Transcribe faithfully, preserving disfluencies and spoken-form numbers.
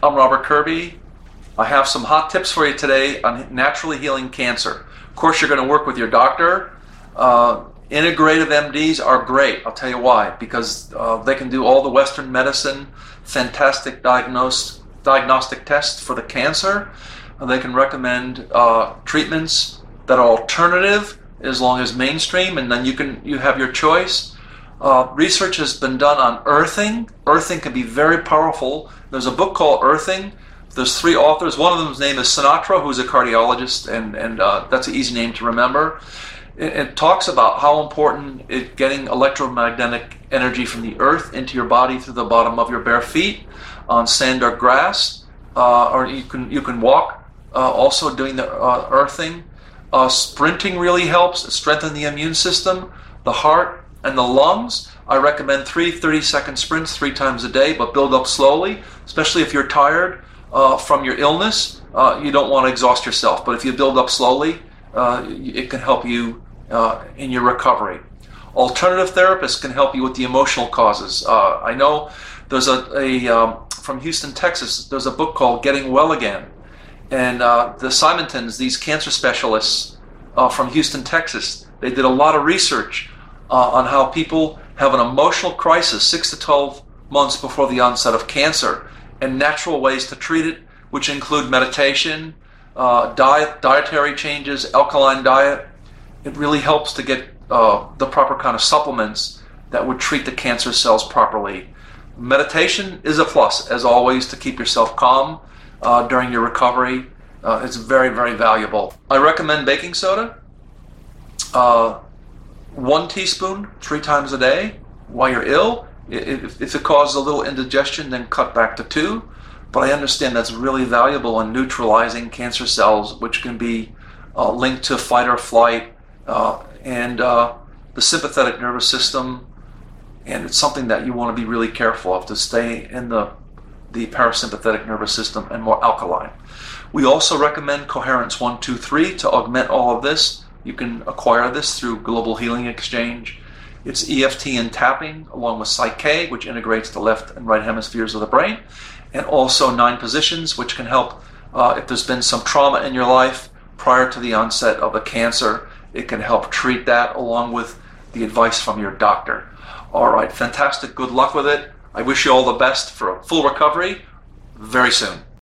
I'm Robert Kirby. I have some hot tips for you today on naturally healing cancer. Of course, you're going to work with your doctor. Uh, integrative M Ds are great. I'll tell you why. Because uh, they can do all the Western medicine, fantastic diagnose, diagnostic tests for the cancer. Uh, they can recommend uh, treatments that are alternative as long as mainstream, and then you can you have your choice. Uh, research has been done on earthing. Earthing can be very powerful. There's a book called Earthing. There's three authors. One of them's name is Sinatra, who's a cardiologist, and, and uh, that's an easy name to remember. It, it talks about how important it getting electromagnetic energy from the earth into your body through the bottom of your bare feet on sand or grass, uh, or you can you can walk. Uh, also doing the uh, earthing. Uh, sprinting really helps. It strengthens the immune system, the heart, and the lungs. I recommend three thirty-second sprints three times a day, but build up slowly, especially if you're tired uh, from your illness. Uh, you don't want to exhaust yourself, but if you build up slowly, uh, it can help you uh, in your recovery. Alternative therapists can help you with the emotional causes. Uh, I know there's a, a um, from Houston, Texas, there's a book called Getting Well Again. And uh, the Simontons, these cancer specialists uh, from Houston, Texas, they did a lot of research uh, on how people have an emotional crisis six to twelve months before the onset of cancer, and natural ways to treat it, which include meditation, uh, diet, dietary changes, alkaline diet. It really helps to get uh, the proper kind of supplements that would treat the cancer cells properly. Meditation is a plus, as always, to keep yourself calm uh, during your recovery. Uh, it's very, very valuable. I recommend baking soda. Uh, one teaspoon three times a day while you're ill. If, if it causes a little indigestion, then cut back to two. But I understand that's really valuable in neutralizing cancer cells, which can be uh, linked to fight or flight uh, and uh, the sympathetic nervous system. And it's something that you want to be really careful of, to stay in the, the parasympathetic nervous system and more alkaline. We also recommend Coherence one two three to augment all of this. You can acquire this through Global Healing Exchange. It's E F T and tapping, along with Psych-K, which integrates the left and right hemispheres of the brain, and also nine positions, which can help uh, if there's been some trauma in your life prior to the onset of the cancer. It can help treat that, along with the advice from your doctor. All right, fantastic. Good luck with it. I wish you all the best for a full recovery very soon.